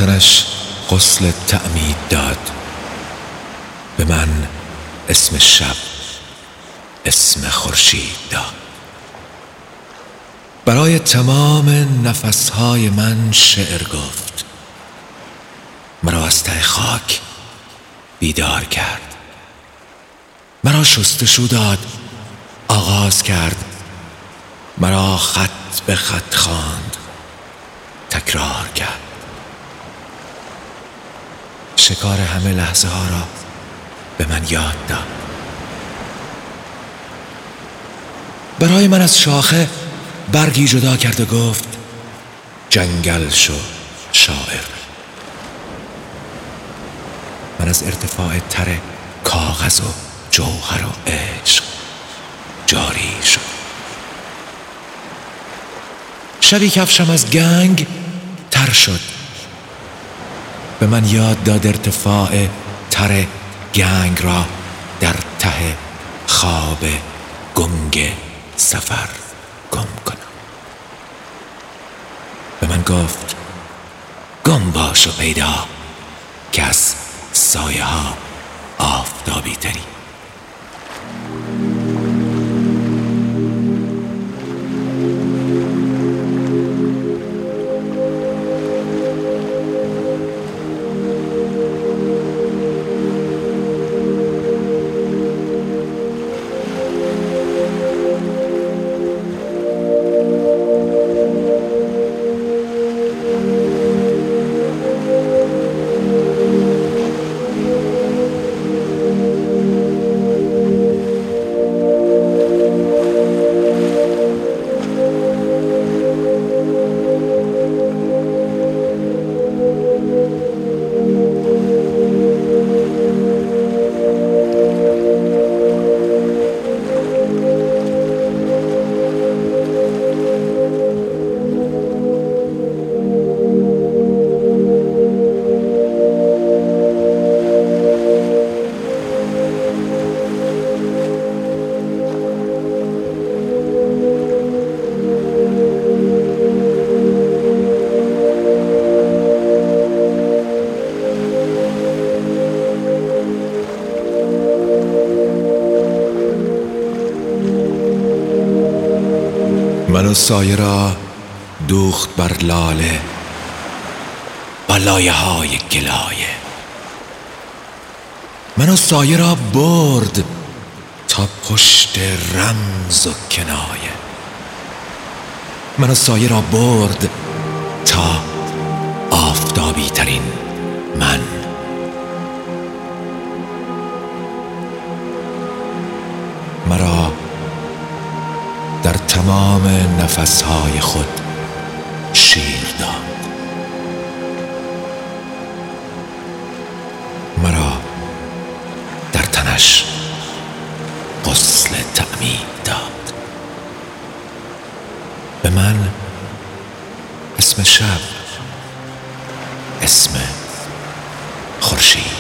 تنش غسل تعمید داد. به من اسم شب، اسم خورشید داد. برای تمام نفسهای من شعر گفت. مرا از ته خاک بیدار کرد. مرا شستشو داد، آغاز کرد. مرا خط به خط خواند، تکرار کرد. شکار همه لحظه ها را به من یاد داد. برای من از شاخه برگی جدا کرد و گفت جنگل شو شاعر. من از ارتفاع تر کاغذ و جوهر و عشق جاری شد. شبی کفشم از گنگ تر شد. به من یاد داد ارتفاع تر گنگ را در ته خواب گنگ سفر گم کنم. به من گفت گم باش و پیدا که از سایه ها آفتابی تری. من و سایه را دوخت بر لاله با لایه های گلایه. من و سایه را برد تا پشت رمز و کنایه. من و سایه را برد تا آفتابی ترین من. مرا در تمام نفسهای خود شیر داد. مرا در تنش غسل تعمید داد. به من اسم شب، اسم خورشید.